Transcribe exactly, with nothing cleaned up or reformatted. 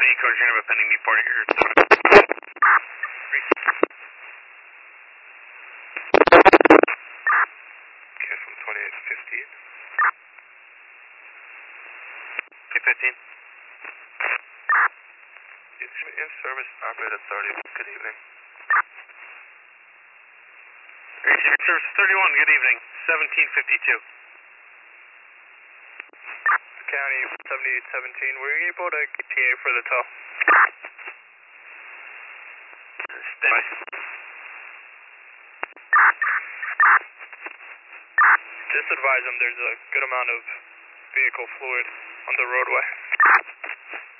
seventy-eight cars, you're going to have a pending report here. Okay, from twenty-eight fifteen. Okay, fifteen. In service, operator thirty. Good evening. Service thirty-one, good evening. seventeen fifty-two. County seventy-eight seventeen, were you able to get T A for the tow? Stand by. Just advise them there's a good amount of vehicle fluid on the roadway.